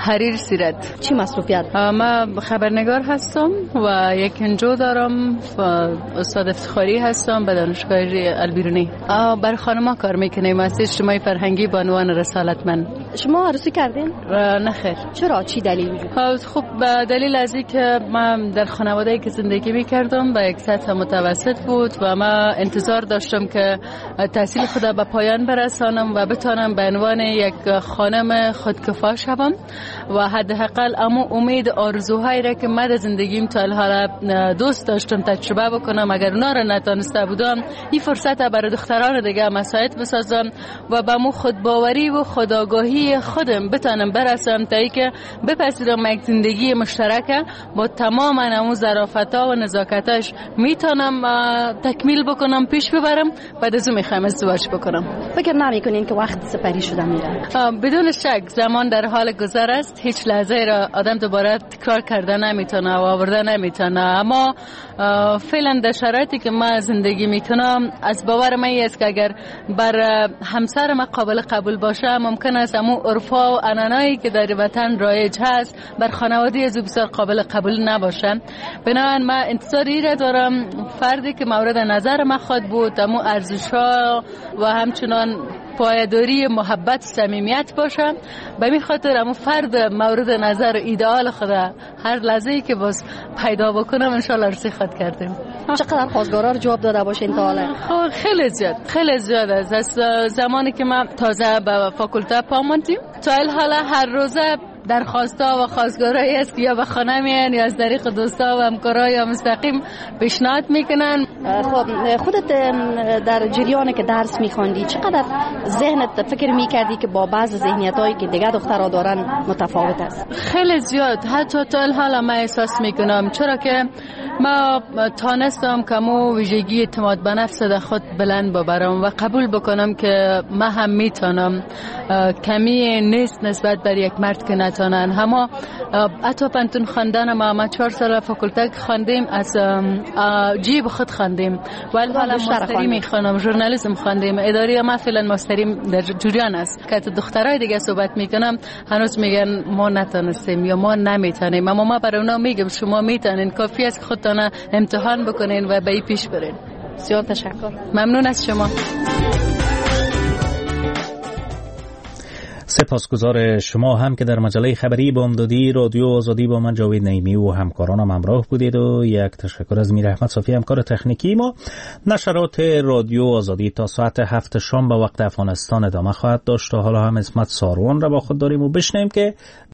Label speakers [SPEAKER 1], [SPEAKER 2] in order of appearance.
[SPEAKER 1] حریر سیرت.
[SPEAKER 2] چی مصروفیت؟
[SPEAKER 1] من خبرنگار هستم و یک انجو دارم و استاد افتخاری هستم به دانشگاه البیرونی. بر خانم‌ها کار میکنیم از اجتماعی فرهنگی به عنوان رسالتمند.
[SPEAKER 2] شما عروسی کردین؟
[SPEAKER 1] نه خیر.
[SPEAKER 2] چرا؟ چی دلیل وجود؟
[SPEAKER 1] خب به دلیل از اینکه من در خانواده‌ای که زندگی میکردم به یک سطح متوسط بود و من انتظار داشتم که تحصیل خودم به پایان برسانم و بتونم به عنوان یک خانم خودکفا شوم و حداقل اما امید آرزوهایی را که من در زندگیم تا حالا دوست داشتم تجربه بکنم اگر اونا را نتونسته بودم این فرصت برای دختران دیگه مساعد بسازم و به مو خودباوری و خودآگاهی خودم بتونم برسم تا اینکه بپذیرم یک زندگی مشترکه با تمام امو ظرافت‌ها و نزاکتاش میتونم تکمیل بکنم پیش ببرم بعد از اون میخوام ازدواج بکنم.
[SPEAKER 2] فکر نمی‌کنین که وقت سپری شده میره؟
[SPEAKER 1] بدون شک زمان در حال گذر است، هیچ لحظه را آدم دوباره تکرار کرده نمیتونه و آورده نمیتونه، اما فعلا در شرایطی که من زندگی میکنم از باور من است که اگر بر همسر من قابل قبول باشه ممکن است امو عرفا و عنعنایی که در وطن رایج هست بر خانواده از بسیار قابل قبول نباشه. بنابراین من انتظاری را دارم فردی که مورد نظر من خود بود امو ارزش‌ها و همچنان پایداری محبت صمیمیت باشه. به این خاطر امو فرد مورد نظر ایدئال خدا هر لحظه‌ای که باز پیدا بکنم ان شاء الله رسی خود کردیم.
[SPEAKER 2] چقدر خواستگارا رو جواب داده باشین تا حالا؟
[SPEAKER 1] خیلی زیاد است. از زمانی که من تازه به فاکولته پا موندیم تا حالا هر روزه درخواستا و خواستگارایی است که یا به خانه میان یا از طریق دوستا و همکارا یا مستقیم پیشنهاد میکنن.
[SPEAKER 2] خب خودت در جریانی که درس میخوندی چقدر ذهنت فکر میکردی که با بعض ذهنیتایی که دیگه دخترها دارن متفاوت است؟
[SPEAKER 1] خیلی زیاد، حتی تا حالا من احساس میکنم، چرا که ما تانستم که مو ویژگی اعتماد به نفس در خود بلند ببرم و قبول بکنم که من هم میتونم. کمی نیست نسبت بر یک مرد که نتونن. اما حتی پنتون خواندن ما 4 سال فاکولته خواندیم، از جیب خود خواندیم، ولی حالا ماستری میخوانم، ژورنالیسم خواندیم، اداری ما فعلا ماستریم در جریان است. که دخترای دیگه صحبت میکنم هنوز میگن ما نتونستیم یا ما نمیتونیم، اما ما برای اونا میگم شما میتونین، کافی است که خودتون امتحان بکنین و به پیش برین.
[SPEAKER 2] بسیار تشکر.
[SPEAKER 1] ممنون از شما.
[SPEAKER 3] سپاسگزار شما هم که در مجله خبری بامدادی رادیو آزادی با من جاوید نعیمی و همکارانم همراه بودید و یک تشکر از میر احمد صافی همکار تکنیکی ما. نشرات رادیو آزادی تا ساعت 7 شام به وقت افغانستان ادامه خواهد داشت. حالا هم اسمت ساروان را با خود داریم و بشنویم که